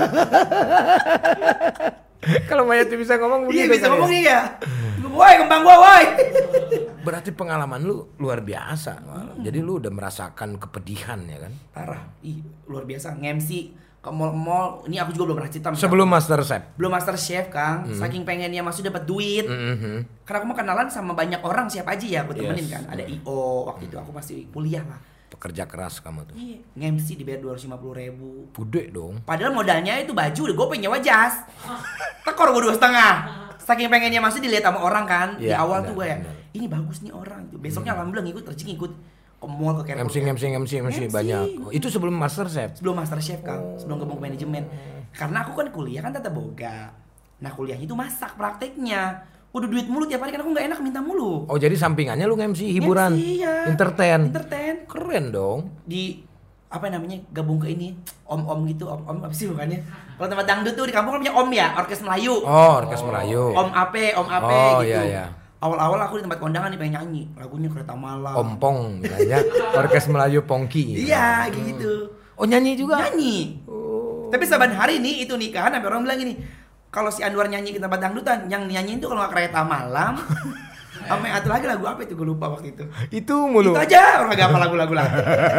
Kalau mayat bisa ngomong begitu. Iya bisa ngomong ya. Woi kembang gua woi. Berarti pengalaman lu luar biasa. Hmm. Jadi lu udah merasakan kepedihan ya kan? Parah. Ih luar biasa. Nge-M C ke mall-mall. Ini aku juga belum pernah cerita. Sebelum Master Chef. Belum Master Chef Kang. Hmm. Saking pengennya masuk dapat duit. Hmm. Karena aku mau kenalan sama banyak orang, siapa aja ya aku temenin yes. kan. Ada I O waktu hmm. itu aku masih kuliah lah. Pekerja keras kamu tuh. Iya, nge-M C dibayar dua ratus lima puluh ribu. Bude dong. Padahal modalnya itu baju, udah gue pengen nyewa jas. Tekor gue dua setengah. Saking pengennya masih dilihat sama orang kan. Ya, di awal benar, tuh gue ya, benar. Ini bagus nih orang. Besoknya hmm. alhamdulillah ngikut, rezeki ngikut ke mall, ke Carrefour. M C, M C, M C, M C banyak. Oh, itu sebelum Master Chef? Sebelum Master Chef Kang, oh. sebelum gabung ke manajemen. Karena aku kan kuliah kan tata boga. Nah kuliahnya itu masak prakteknya. Udah duit mulu tiap hari kan aku gak enak minta mulu. Oh jadi sampingannya lu nge-M C hiburan? M C, iya. Entertain? Entertain. Keren dong. Di apa namanya gabung ke ini om-om gitu, om-om apa sih bukannya? Kalau tempat dangdut tuh di kampung kan punya om ya, orkes Melayu. Oh, orkes oh. Melayu. Om Ape, om Ape oh, gitu. Iya, iya. Awal-awal aku di tempat kondangan nih pengen nyanyi, lagunya Kereta Malam. Ompong misalnya, orkes Melayu Pongki. Iya, gitu. Oh, nyanyi juga? Nyanyi. Oh. Tapi saban hari nih itu nikahan sampai orang bilang gini, kalau si Anwar nyanyi ke tempat dangdutan, yang nyanyiin tuh kalau nggak Kereta Malam, sama atau lagi lagu apa itu gue lupa waktu itu. Itu mulu. Itu aja orang gak apa lagu-lagu lah.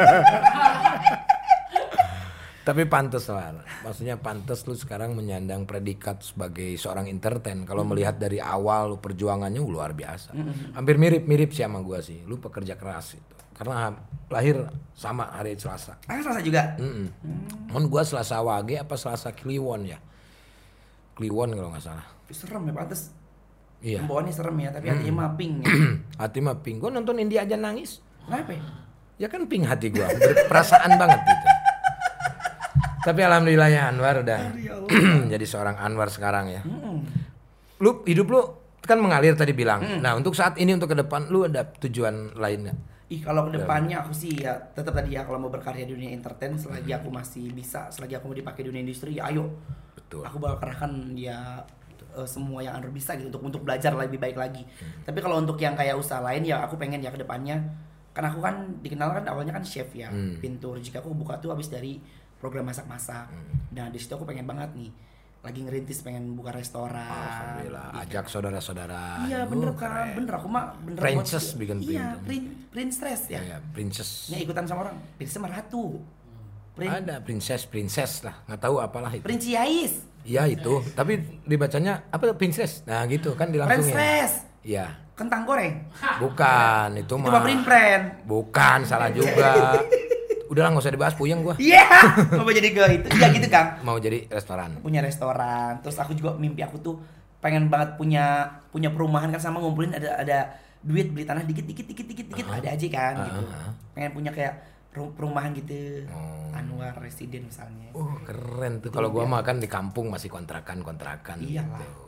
Tapi pantes lah, maksudnya pantes lu sekarang menyandang predikat sebagai seorang entertain. Kalau mm. melihat dari awal perjuangannya luar biasa. Mm-hmm. Hampir mirip-mirip sih sama gua sih. Lu pekerja keras itu. Karena lahir sama hari Selasa. Ah Selasa juga. Mm. Mm. Gua Selasa Wage apa Selasa Kliwon ya? Kliwon kalau nggak salah. Serem ya pantes. Iya. Pembawaannya serem ya, tapi hatinya mah pink ya. Hati mah pink. Gua nonton India aja nangis. Kenapa? Ya kan pink hati gua, berperasaan banget gitu. Tapi alhamdulillah ya Anwar udah jadi seorang Anwar sekarang ya. Hmm. Lu hidup lu kan mengalir tadi bilang. Hmm. Nah untuk saat ini untuk ke depan lu ada tujuan lainnya? Ih kalau ke depannya aku sih ya tetap tadi ya kalau mau berkarya di dunia entertain selagi hmm. aku masih bisa, selagi aku mau dipakai dunia industri ya ayo. Betul. Aku bakal kerahkan ya uh, semua yang Anwar bisa gitu untuk untuk belajar lebih baik lagi. Hmm. Tapi kalau untuk yang kayak usaha lain ya aku pengen ya ke depannya. Karena aku kan dikenal kan awalnya kan chef ya. Hmm. Pintu rezeki aku buka tuh habis dari program masak-masak. Hmm. Nah di situ aku pengen banget nih lagi ngerintis pengen buka restoran. Alhamdulillah, ajak saudara-saudara. Iya bener uh, kan, bener aku mah bener. Princess bikin iya, prin, princess ya. Iya, princess. Nya ikutan sama orang, princess sama ratu. Prin... Ada princess, princess lah, nggak tahu apalah itu. Princiais. Iya itu, tapi dibacanya apa princess? Nah gitu kan dilangsungin. Princess. Iya. Kentang goreng. Bukan, itu mah. Itu mah prin-pren. Bukan, salah juga. Udah lah nggak usah dibahas, puyeng gue. Iya, yeah! Mau jadi gue itu, ya gitu Kang. Mau jadi restoran. Punya restoran, terus aku juga mimpi aku tuh pengen banget punya punya perumahan kan sama ngumpulin ada ada duit beli tanah dikit dikit dikit dikit dikit uh-huh. ada aja kan uh-huh. gitu. Pengen punya kayak perumahan gitu, oh. Anwar Residen misalnya. Oh keren tuh. Kalau gue mah kan di kampung masih kontrakan kontrakan. Iyalah. Gitu.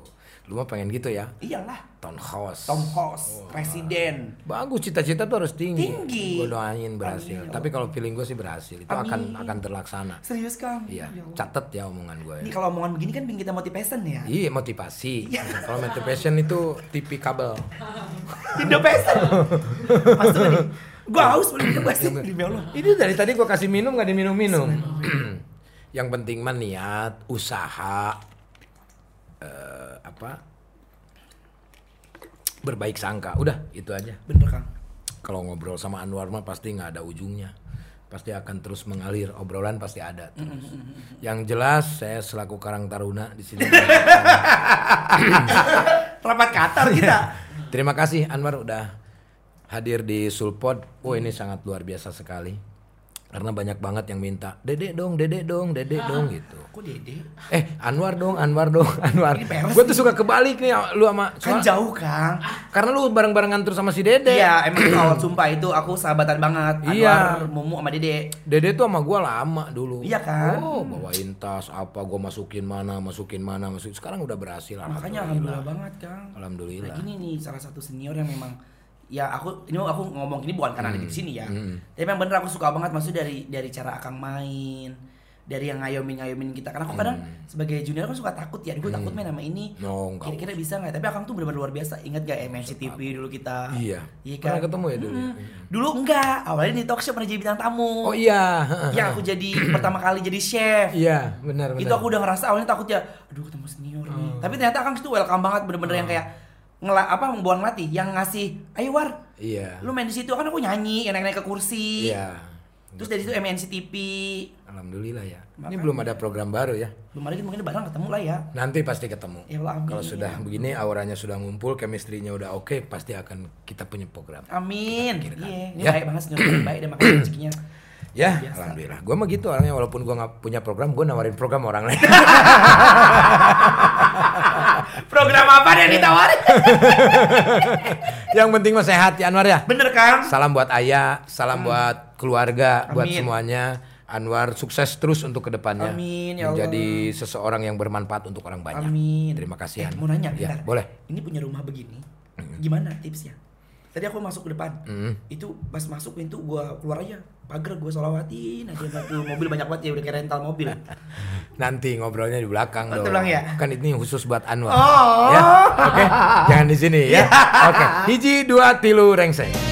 Lu mah pengen gitu ya? Iyalah. Townhouse. Townhouse, oh, presiden. Bagus, cita-cita tuh harus tinggi. Tinggi. Gue doain berhasil. Amin. Tapi kalau feeling gue sih berhasil. Itu Amin. akan akan terlaksana. Serius Kang? Iya. Catet ya omongan gue. Ya. Ini kalau omongan begini kan bikin kita motivation ya. Iya motivasi. Kalau motivation itu T V kabel. Indo Passion. Masuk nih. Gue haus boleh minum sih. Ini dari tadi gue kasih minum nggak diminum-minum. Yang penting mah niat, usaha, uh, apa? Berbaik sangka, udah itu aja. Bener Kang. Kalau ngobrol sama Anwar mah pasti nggak ada ujungnya, pasti akan terus mengalir, obrolan pasti ada terus. Mm-hmm. Yang jelas saya selaku Karang Taruna di sini. Rapat Qatar kita. Terima kasih Anwar udah hadir di Sulpod. Oh ini sangat luar biasa sekali. Karena banyak banget yang minta, Dede dong, Dede dong, Dede ah, dong gitu. Kok Dede? Eh, Anwar dong, Anwar dong, Anwar. Gue tuh suka kebalik nih lu sama kan jauh, Kang. Karena lu bareng-barengan terus sama si Dede. Iya, emang itu awal sumpah itu aku sahabatan banget. Anwar, iya. Mumu sama Dede. Dede tuh sama gue lama dulu. Iya kan? Oh, bawain tas apa, gue masukin mana, masukin mana, masukin. Sekarang udah berhasil. Makanya alhamdulillah, alhamdulillah banget, Kang. Alhamdulillah. Nah, gini nih salah satu senior yang memang ya aku ini aku ngomong gini bukan karena hmm. ada di sini ya. Hmm. Tapi memang bener aku suka banget maksudnya dari dari cara Akang main, dari yang ngayomin-ngayomin kita. Karena aku kadang hmm. sebagai junior kan suka takut ya, gue hmm. takut main sama ini. No, kira-kira bisa nggak? Tapi Akang tuh bener-bener luar biasa. Ingat gak M N C T V dulu kita? Iya. Iya kan? Pernah ketemu ya dulu? Hmm. Dulu enggak. Awalnya di talk show pernah jadi bintang tamu. Oh iya. Yang aku jadi pertama kali jadi chef. Iya, benar benar. Itu aku udah ngerasa awalnya takut ya. Aduh ketemu senior hmm. nih. Tapi ternyata Akang itu welcome banget, bener-bener hmm. yang kayak ngela apa membuang latih yang ngasih ayo War iya lu main di situ kan aku nyanyi yang naik-naik ke kursi iya terus dari situ M N C T V alhamdulillah ya. Makanya. Ini belum ada program baru ya, belum ada, mungkin bareng ketemu lah ya, nanti pasti ketemu ya Allah, kalau sudah begini auranya sudah ngumpul, chemistry-nya udah oke, okay, pasti akan kita punya program. Amin. Iya ini ya. Baik banget senior baik dan makanya rezekinya ya biasa. Alhamdulillah gue mah gitu orangnya, walaupun gue nggak punya program gue nawarin program orang lain. Program apa yang ditawarin? Yang penting mah sehat ya Anwar ya. Bener Kang. Salam buat ayah, salam hmm. buat keluarga, Amin. Buat semuanya. Anwar sukses terus untuk kedepannya. Amin ya Allah. Menjadi seseorang yang bermanfaat untuk orang banyak. Amin. Terima kasih. Eh, mau nanya, ya, boleh. Ini punya rumah begini, gimana tipsnya? Tadi aku masuk ke depan, mm. itu pas masuk pintu gua keluar aja, pagar gua sholawatin aja, batu mobil banyak banget ya, udah kayak rental mobil. Nanti ngobrolnya di belakang dong. Tulang ya? Kan ini khusus buat Anwar. Oh. Ya, oke, okay. Jangan di sini ya. Oke, okay. Hiji dua tilu rengseng.